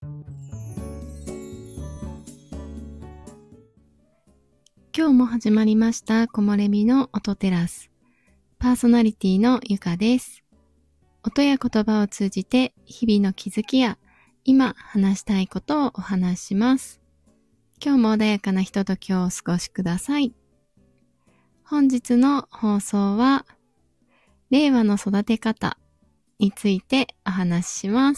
今日も始まりました木漏れ日の音テラス。パーソナリティのゆかです。音や言葉を通じて日々の気づきや今話したいことをお話しします。今日も穏やかなひとときをお過ごしください。本日の放送は令和の育て方についてお話しします。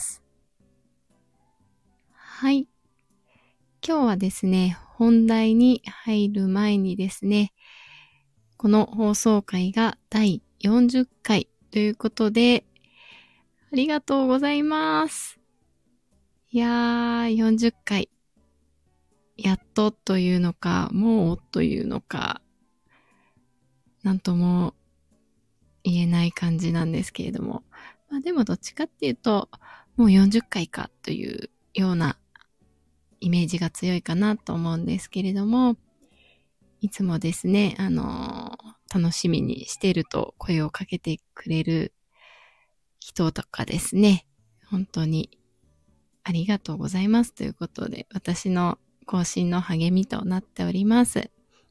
はい。今日はですね、本題に入る前にですね、この放送回が第40回ということで、ありがとうございます。いやー、40回。やっとというのか、もうというのか、なんとも言えない感じなんですけれども。でもどっちかっていうと、もう40回かというようなイメージが強いかなと思うんですけれども、いつもですね、楽しみにしてると声をかけてくれる人とかですね、本当にありがとうございますということで、私の更新の励みとなっております。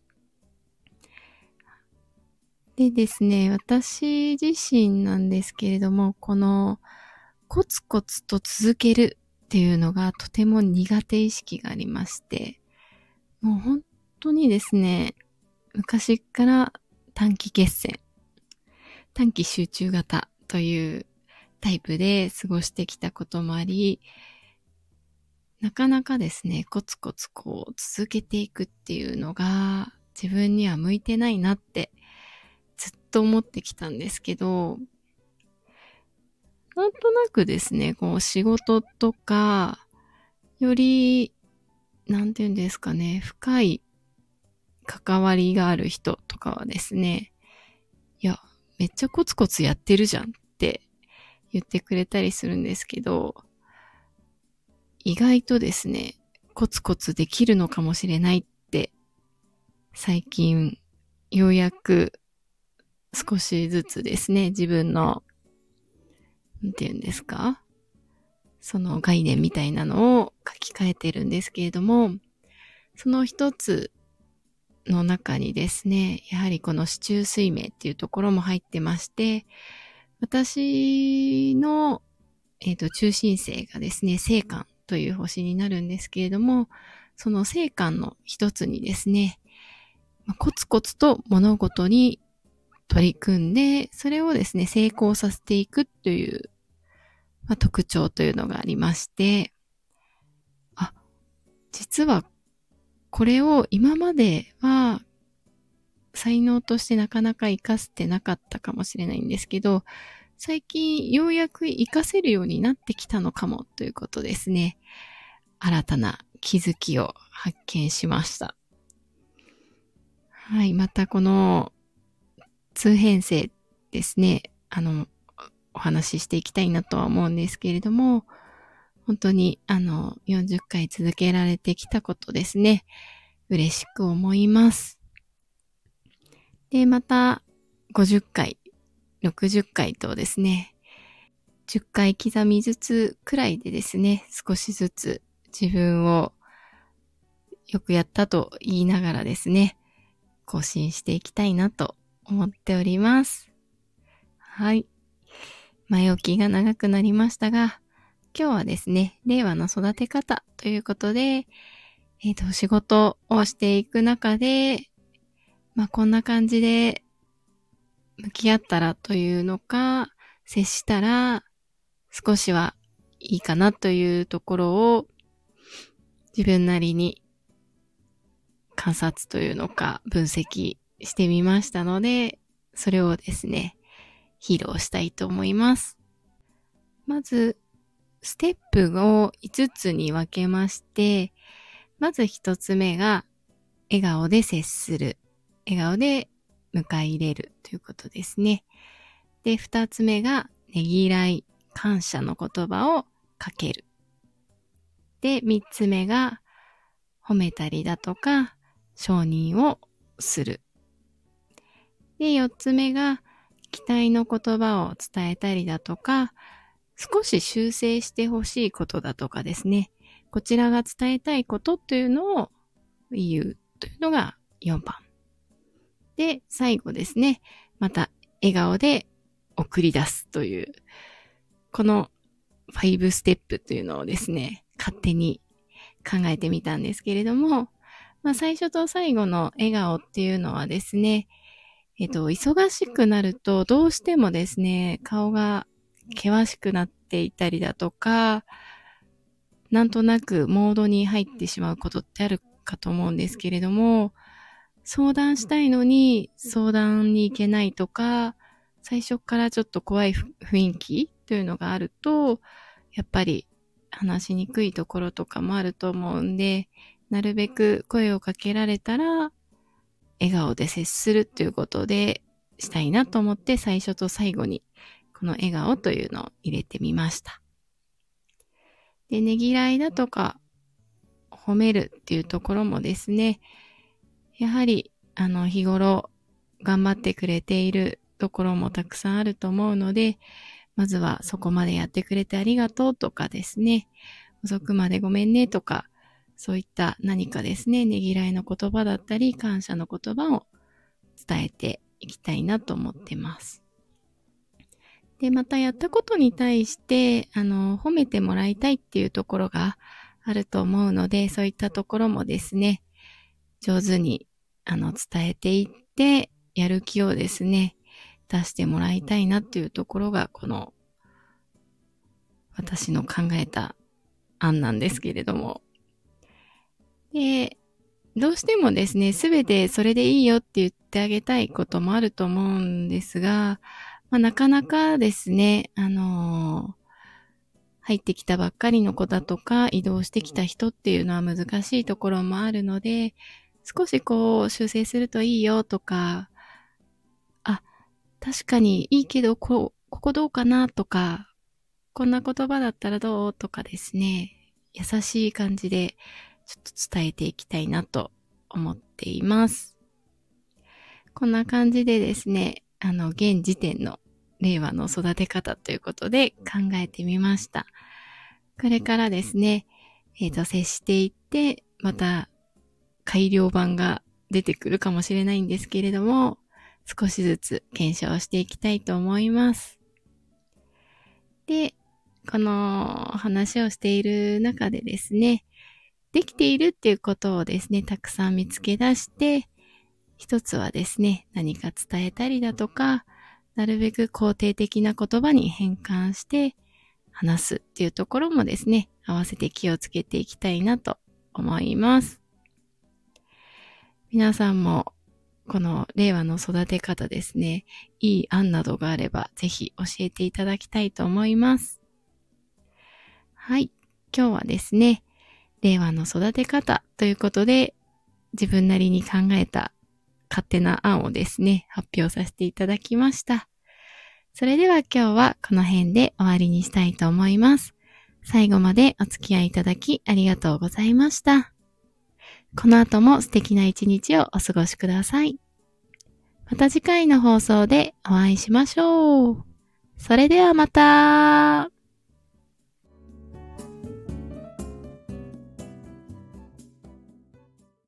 でですね、私自身なんですけれども、このコツコツと続けるっていうのがとても苦手意識がありまして、もう本当にですね、昔から短期決戦、短期集中型というタイプで過ごしてきたこともあり、なかなかですね、コツコツ続けていくっていうのが自分には向いてないなってずっと思ってきたんですけど、なんとなくですね、仕事とか、より、なんていうんですかね、深い関わりがある人とかはですね、いや、めっちゃコツコツやってるじゃんって言ってくれたりするんですけど、意外とですね、コツコツできるのかもしれないって最近ようやく少しずつですね、自分のなんて言うんですか？その概念みたいなのを書き換えてるんですけれども、その一つの中にですね、やはりこの四柱推命っていうところも入ってまして、私の、中心星がですね、星間という星になるんですけれども、その星間の一つにですね、コツコツと物事に取り組んで、それをですね、成功させていくという、特徴というのがありまして、実はこれを今までは才能としてなかなか活かせてなかったかもしれないんですけど、最近ようやく活かせるようになってきたのかもということですね。新たな気づきを発見しました。はい、またこの通編成ですね、お話ししていきたいなとは思うんですけれども、本当に40回続けられてきたことですね、嬉しく思います。で、また50回、60回とですね、10回刻みずつくらいでですね、少しずつ自分をよくやったと言いながらですね、更新していきたいなと思っております。はい。前置きが長くなりましたが、今日はですね、令和の育て方ということで、仕事をしていく中で、こんな感じで向き合ったらというのか、接したら少しはいいかなというところを自分なりに観察というのか分析してみましたので、それをですね、披露したいと思います。まず、ステップを5つに分けまして、まず1つ目が笑顔で接する。笑顔で迎え入れるということですね。で、2つ目がねぎらい、感謝の言葉をかける。で、3つ目が褒めたりだとか承認をする。で、4つ目が期待の言葉を伝えたりだとか、少し修正してほしいことだとかですね、 こちらが伝えたいことというのを言うというのが4番。で、最後ですね。また笑顔で送り出すという、この5ステップというのをですね、勝手に考えてみたんですけれども、最初と最後の笑顔っていうのはですね、忙しくなるとどうしてもですね、顔が険しくなっていたりだとか、なんとなくモードに入ってしまうことってあるかと思うんですけれども、相談したいのに相談に行けないとか、最初からちょっと怖い雰囲気というのがあると、やっぱり話しにくいところとかもあると思うんで、なるべく声をかけられたら、笑顔で接するということでしたいなと思って、最初と最後にこの笑顔というのを入れてみました。で、ねぎらいだとか褒めるっていうところもですね、やはり日頃頑張ってくれているところもたくさんあると思うので、まずはそこまでやってくれてありがとうとかですね、遅くまでごめんねとか、そういった何かですね、ねぎらいの言葉だったり、感謝の言葉を伝えていきたいなと思ってます。で、またやったことに対して、褒めてもらいたいっていうところがあると思うので、そういったところもですね、上手に、伝えていって、やる気をですね、出してもらいたいなっていうところが、この、私の考えた案なんですけれども。で、どうしてもですね、すべてそれでいいよって言ってあげたいこともあると思うんですが、なかなかですね、入ってきたばっかりの子だとか、移動してきた人っていうのは難しいところもあるので、少し修正するといいよとか、確かにいいけど、ここどうかなとか、こんな言葉だったらどうとかですね、優しい感じでちょっと伝えていきたいなと思っています。こんな感じでですね、現時点の令和の育て方ということで考えてみました。これからですね、接していって、また改良版が出てくるかもしれないんですけれども、少しずつ検証していきたいと思います。で、この話をしている中でですね、できているっていうことをですね、たくさん見つけ出して、一つはですね、何か伝えたりだとか、なるべく肯定的な言葉に変換して話すっていうところもですね、合わせて気をつけていきたいなと思います。皆さんもこの令和の育て方ですね、いい案などがあればぜひ教えていただきたいと思います。はい。今日はですね、令和の育て方ということで、自分なりに考えた勝手な案をですね、発表させていただきました。それでは今日はこの辺で終わりにしたいと思います。最後までお付き合いいただきありがとうございました。この後も素敵な一日をお過ごしください。また次回の放送でお会いしましょう。それではまた。